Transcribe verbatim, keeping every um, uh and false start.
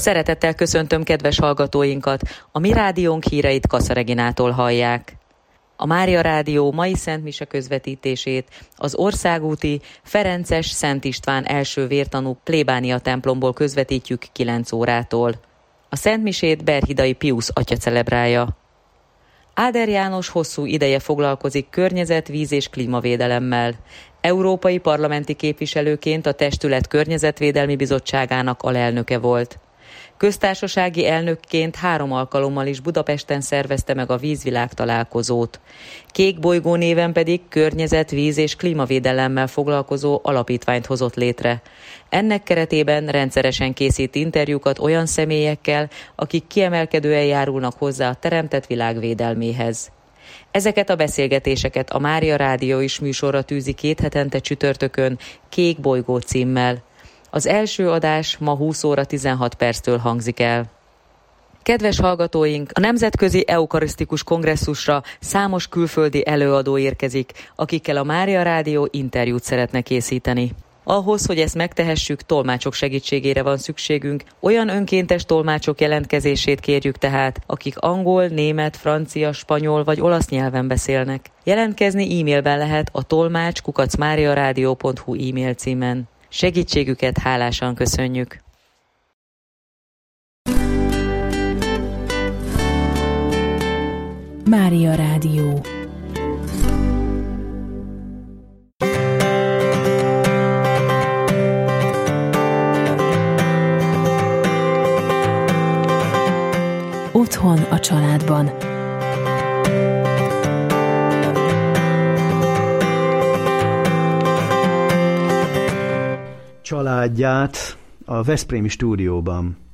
Szeretettel köszöntöm kedves hallgatóinkat, a mi rádiónk híreit Kassa Reginától hallják. A Mária Rádió mai szentmise közvetítését az országúti Ferences Szent István első vértanú plébánia templomból közvetítjük kilenc órától. A szentmisét Berhidai Piusz atya celebrálja. Áder János hosszú ideje foglalkozik környezet, víz és klímavédelemmel. Európai parlamenti képviselőként a testület környezetvédelmi bizottságának alelnöke volt. Köztársasági elnökként három alkalommal is Budapesten szervezte meg a vízvilág találkozót. Kék bolygó néven pedig környezet, víz és klímavédelemmel foglalkozó alapítványt hozott létre. Ennek keretében rendszeresen készít interjúkat olyan személyekkel, akik kiemelkedően járulnak hozzá a teremtett világ védelméhez. Ezeket a beszélgetéseket a Mária Rádió is műsorra tűzi két hetente csütörtökön Kék bolygó címmel. Az első adás ma húsz óra tizenhat perctől hangzik el. Kedves hallgatóink, a Nemzetközi Eukarisztikus Kongresszusra számos külföldi előadó érkezik, akikkel a Mária Rádió interjút szeretne készíteni. Ahhoz, hogy ezt megtehessük, tolmácsok segítségére van szükségünk, olyan önkéntes tolmácsok jelentkezését kérjük tehát, akik angol, német, francia, spanyol vagy olasz nyelven beszélnek. Jelentkezni e-mailben lehet a tolmács kukac mariaradio pont hu e-mail címen. Segítségüket hálásan köszönjük! Mária Rádió. Otthon a családban. Családját a veszprémi stúdióban